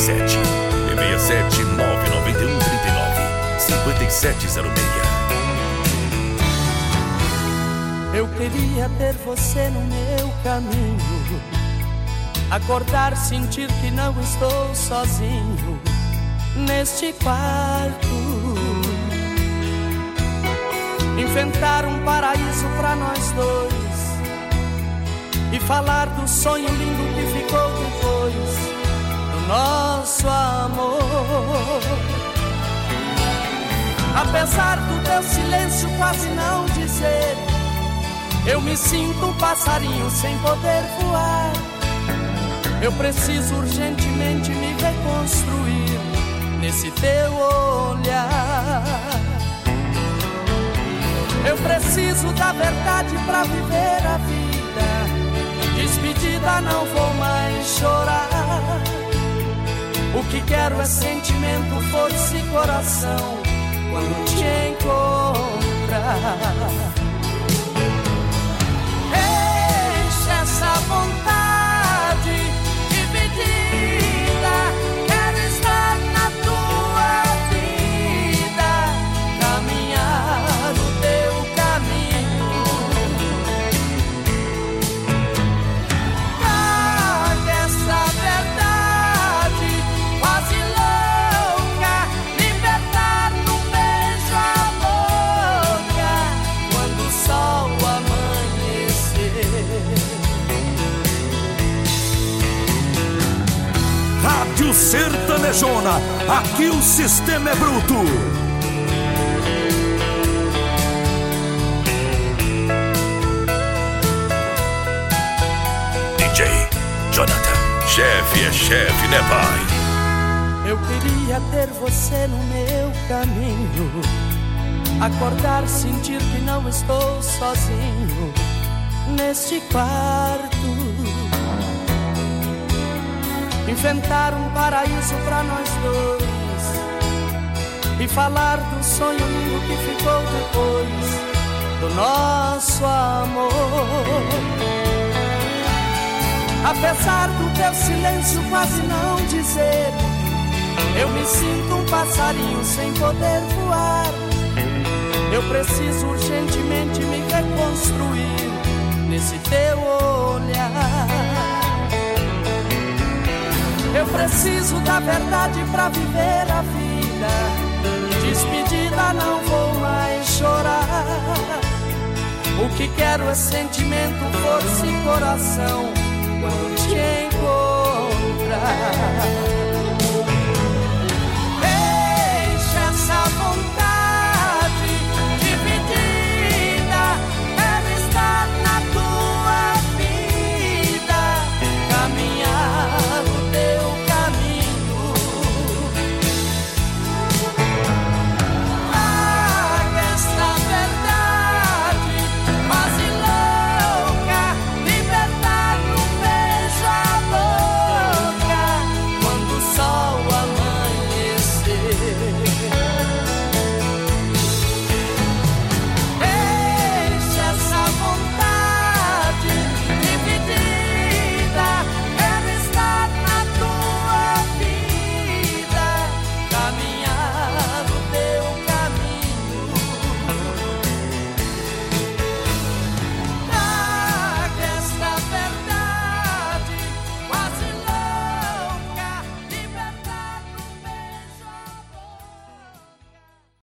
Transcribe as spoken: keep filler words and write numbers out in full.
sete e seis sete nove nove um três nove cinco sete zero seis. Eu queria ter você no meu caminho, acordar, sentir que não estou sozinho neste quarto, inventar um paraíso pra nós dois e falar do sonho lindo que ficou depois do nosso amor. Apesar do teu silêncio quase não dizer, eu me sinto um passarinho sem poder voar. Eu preciso urgentemente me reconstruir nesse teu olhar. Eu preciso da verdade pra viver a vida. Despedida, não vou mais chorar. O que quero é sentimento, força e coração quando te encontrar. Essa vontade dividida, quero estar na tua vida, caminhar o teu caminho. Traga essa verdade quase louca, libertar num beijo a boca quando o sol amanhecer. Rádio Sertanejona, aqui o sistema é bruto. D J Jonathan, chefe é chefe, né, pai? Eu queria ter você no meu caminho, acordar, sentir que não estou sozinho neste quarto, inventar um paraíso pra nós dois e falar do sonho lindo que ficou depois do nosso amor. Apesar do teu silêncio quase não dizer, eu me sinto um passarinho sem poder voar. Eu preciso urgentemente me reconstruir nesse teu olhar. Eu preciso da verdade pra viver a vida. Despedida, não vou mais chorar. O que quero é sentimento, força e coração quando te encontrar.